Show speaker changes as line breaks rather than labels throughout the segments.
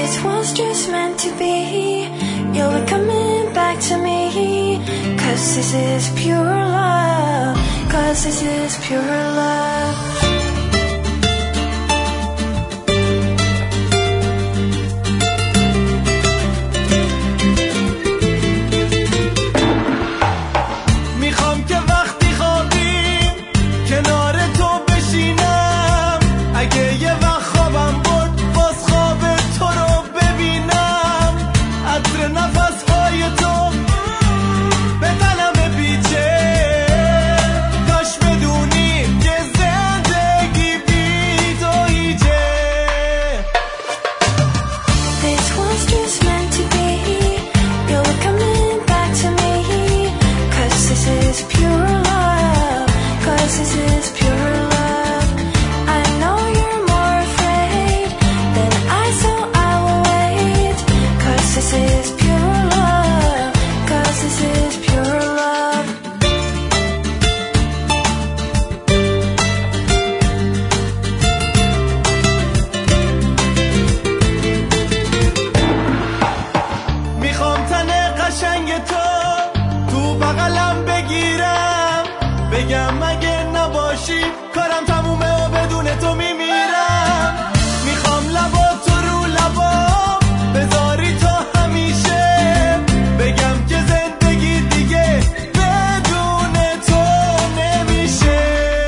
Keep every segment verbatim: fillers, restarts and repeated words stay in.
This was just meant to be. You'll be coming back to me. Cause this is pure love. Cause this is pure love.
بگم مگه نباشی کارم تمومه و بدون تو میمیرم. میخوام لبا تو رو لبا بذاری تا همیشه. بگم که زندگی دیگه بدون تو نمیشه.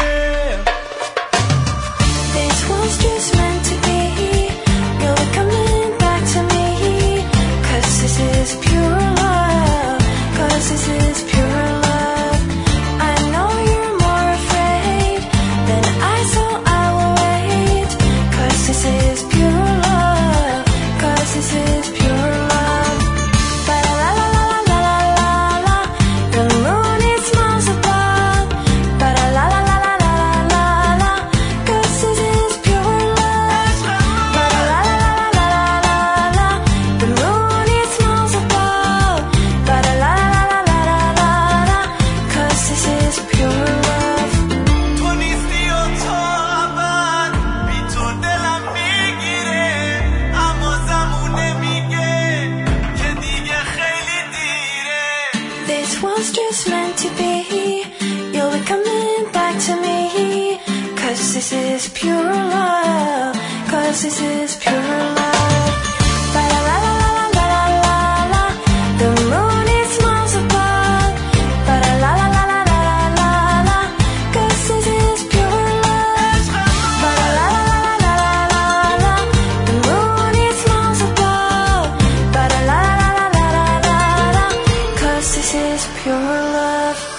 This was just meant to be. You'll be coming back to me. Cause this is pure love. Cause this is pure love. This was just meant to be. You'll be coming back to me. Cause this is pure love. Cause this is pure love. Ba la la la la la la la. The moon it smiles above. Ba la la la la la la la. Cause this is pure love. Ba la la la la la la. The moon it smiles above. Ba la la la la la la. Cause this is pure love.